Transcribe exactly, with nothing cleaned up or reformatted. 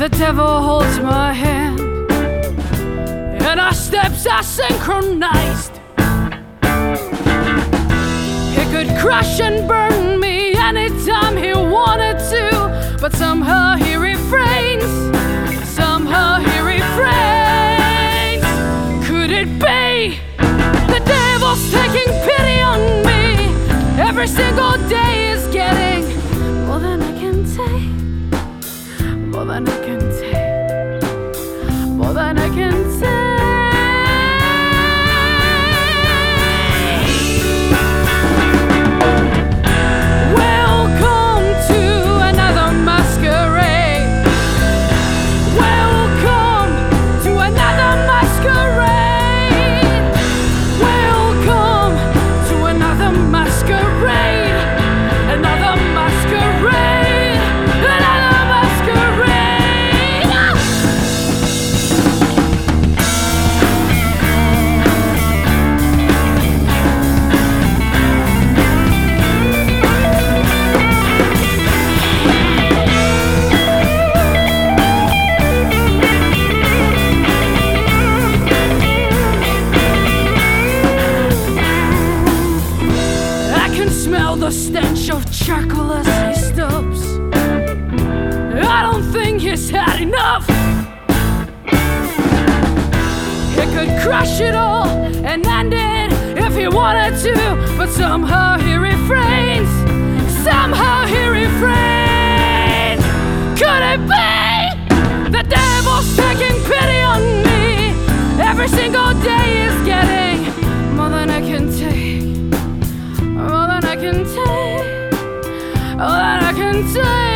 The devil holds my hand, and our steps are synchronized. He could crush and burn me anytime he wanted to, but somehow he refrains. Somehow he refrains. Could it be the devil's taking pity on me? Every single day is getting more than I can take, more than I can take, more than I can take. Welcome to another masquerade. Welcome to another masquerade. Welcome to another masquerade. Another masquerade. Another masquerade. I can smell the stench of charcoal as he stops. I don't think he's had enough. He could crush it all and end it if he wanted to, but somehow he refrains. Somehow he refrains. Could it be the devil's taking pity on me? Every single day is getting more than I can take, more than I can take, more than I can take.